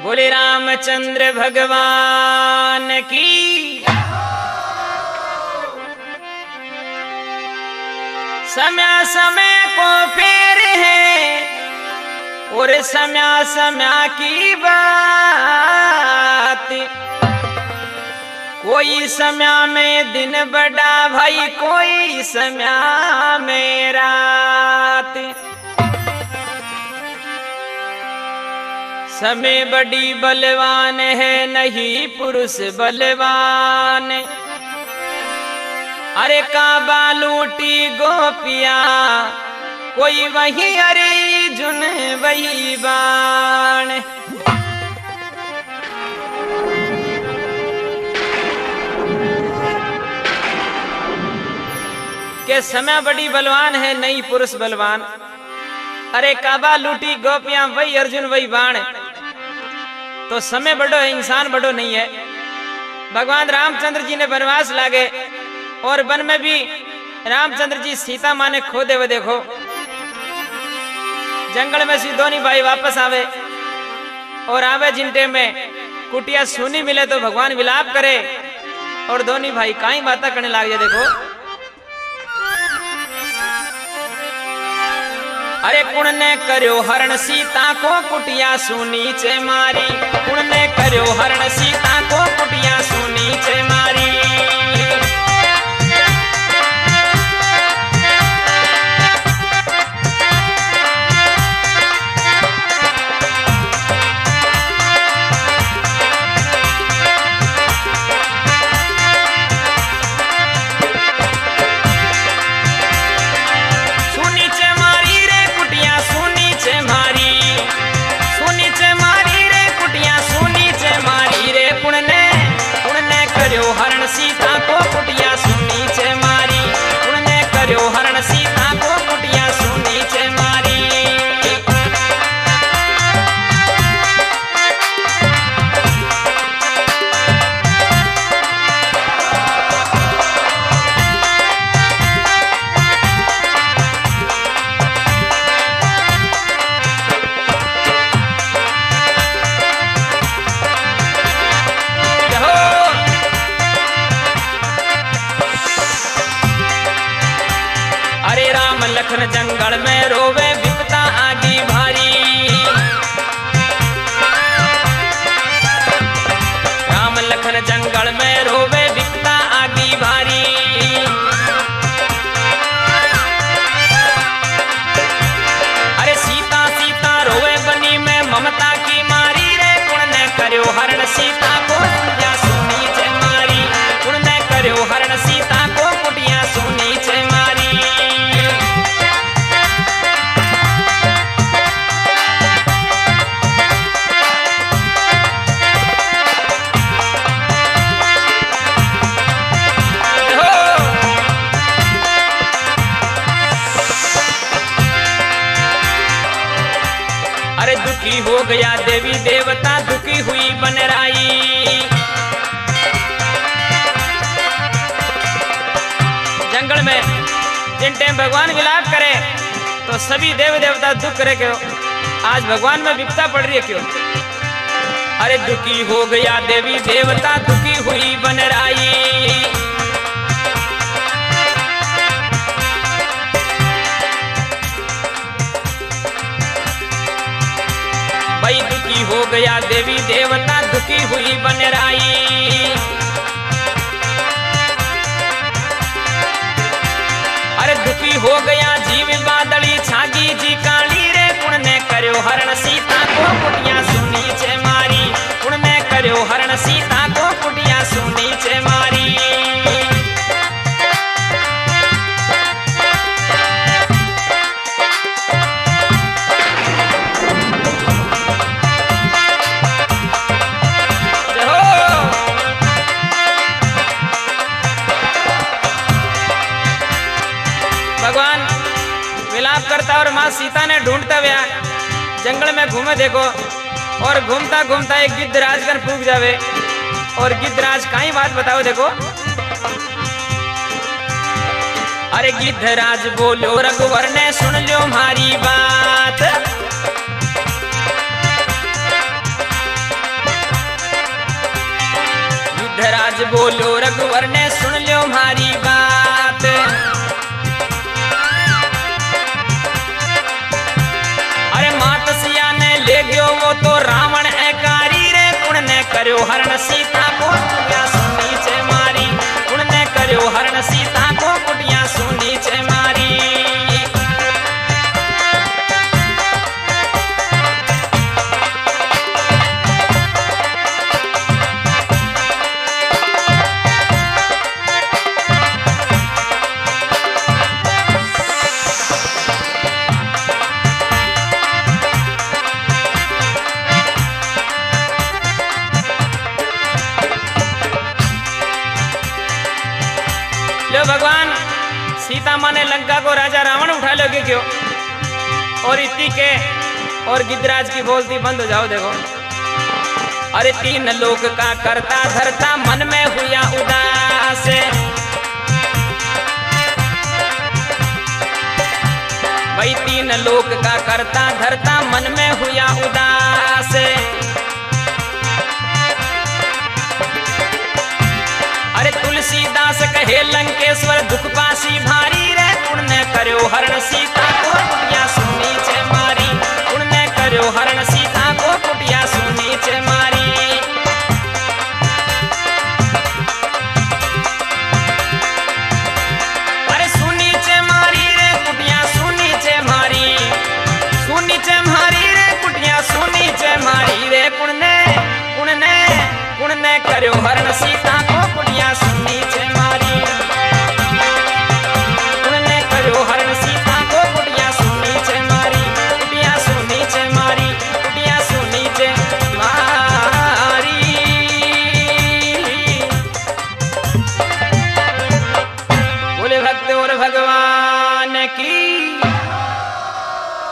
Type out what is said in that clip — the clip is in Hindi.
बोले रामचंद्र भगवान की। समय समय को फेर है और समय समय की बात। कोई समय में दिन बड़ा भाई, कोई समय में रात। समय बड़ी बलवान है, नहीं पुरुष बलवान। अरे काबा लूटी गोपिया, कोई वही अर्जुन वही बाण। के समय बड़ी बलवान है, नहीं पुरुष बलवान। अरे काबा लूटी गोपियां, वही अर्जुन वही बाण। तो समय बड़ो है, इंसान बड़ो नहीं है। भगवान रामचंद्र जी ने वनवास लागे और वन में भी रामचंद्र जी सीता माँ ने खोदे हुए देखो। जंगल में से दोनों भाई वापस आवे और आवे जिनटे में कुटिया सुनी मिले तो भगवान विलाप करे और दोनों भाई काई बातें करने लग जाए देखो। अरे कुण ने करो हरण सीता को कुटिया सुनी चे मारी। कुण ने करो हरण सीता को कुटिया सुनी चे मारी। हरण सीता को कुटिया सुनी चे मारी। उन्होंने करो हरण सीता को कुटिया सुनी चे मारी। लखन जंगल में रोवे विपता आगी भारी। राम लखन जंगल में रोवे विपता आगी भारी। अरे सीता सीता रोवे बनी में ममता की मारी रे। कुण ने करो हरण सीता को कुटिया सुनी चे मारी। कुण ने करो हरण सीता को कुटिया सुनी चे मारी। दुखी हो गया देवी देवता, दुखी हुई बनराई। जंगल में जिन टाइम भगवान विलाप करे तो सभी देव देवता दुख करे क्यों? आज भगवान में विपदा पड़ रही है क्यों? अरे दुखी हो गया देवी देवता, दुखी हुई बनराई। भाई दुखी हो गया देवी देवता, दुखी हुई बनराई। अरे दुखी हो गया जीव बादली छागी जी काली रे। कुण ने करो हरण सीता को कुटिया सुनी चे मारी। कुण ने करो हरण सीता को कुटिया सुनी चे मारी। भगवान विलाप करता और माँ सीता ने ढूंढता हुआ जंगल में घूमे देखो। और घूमता घूमता एक गिद्धराज कर फूक जावे और गिद्धराज काई बात बताओ देखो। अरे गिद्धराज बोलो रघुवर ने सुन लो हमारी बात। बोलो रघुवर ने सुन लो हमारी बात। अरे मात सिया ने ले गयो वो तो रावण एकारी रे, कुण ने कर्यो हरण सीता को कुटिया सुनी चे मारी, कुण ने कर्यो हरण सीता को कुटिया सुनी चे मारी। लो भगवान सीता माँ ने लंका को राजा रावण उठा लोगे क्यों, और इतनी के और गिद्धराज की बोलती बंद हो जाओ। देखो अरे तीन लोक का करता धरता मन में हुआ उदास, भाई तीन लोक का करता धरता मन में हुआ उदास। अरे तुलसीदास कहे लंकेश्वर दुख पासी भारी रे, कुण ने कर्यो हरण सीता को कुटिया सुनी चे मारी, कुण ने कर्यो हरण सीता को कुटिया सुनी चे मारी। अरे सुनी चे मारी रे कुटिया सुनी चे मारी, सुनी चे मारी रे कुटिया सुनी चे मारी रे, कुण ने कर्यो हरण सीता को कुटिया सुनी चे मारी, कुण ने कर्यो हरण सीता को कुटिया सुनी चे मारी, कुटिया सुनी चे मारी, कुटिया सुनी चे मारी। बोले भक्त और भगवान की